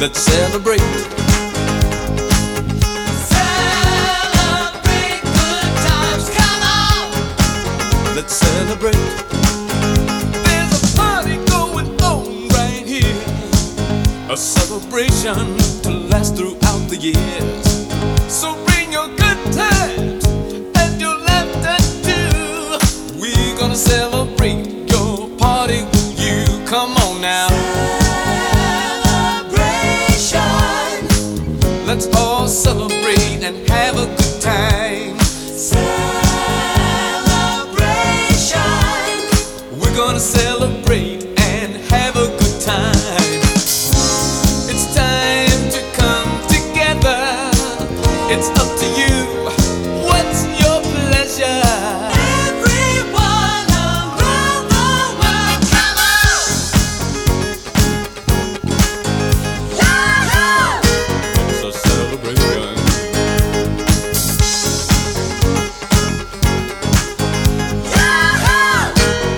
Let's celebrate. Celebrate good times, come on. Let's celebrate. There's a party going on right here, a celebration to last throughout the years. So bring your good times and your laughter too. We're gonna celebrate your party with you. Come on now. Let's all celebrate and have a good time. Celebration. We're gonna celebrate and have a good time. It's time to come together. It's up to you. What's your pleasure? Everyone around the world, come on. Yahoo! It's a celebration. Yahoo!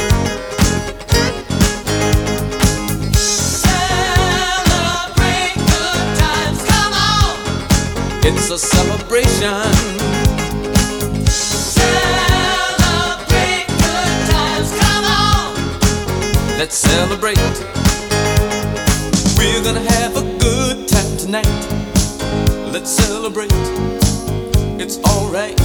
Celebrate good times, come on. It's a celebration. Celebrate good times, come on. Let's celebrate. We're gonna have a good time tonight. Let's celebrate. It's alright.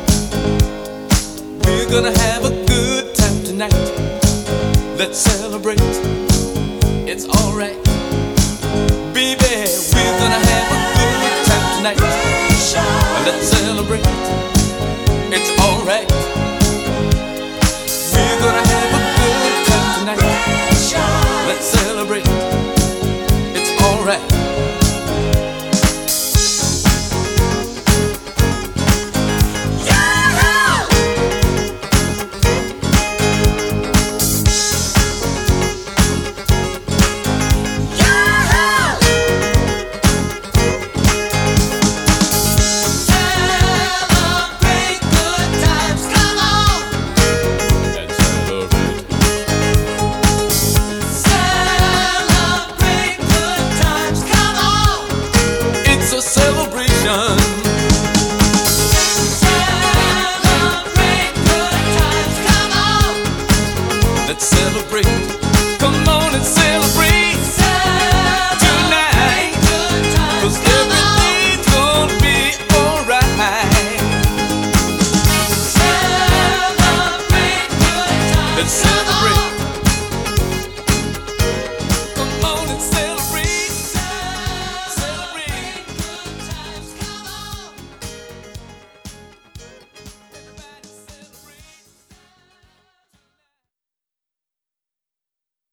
We're gonna have a good time tonight. Let's celebrate. It's alright. Baby, we're gonna have a good time tonight. Let's celebrate.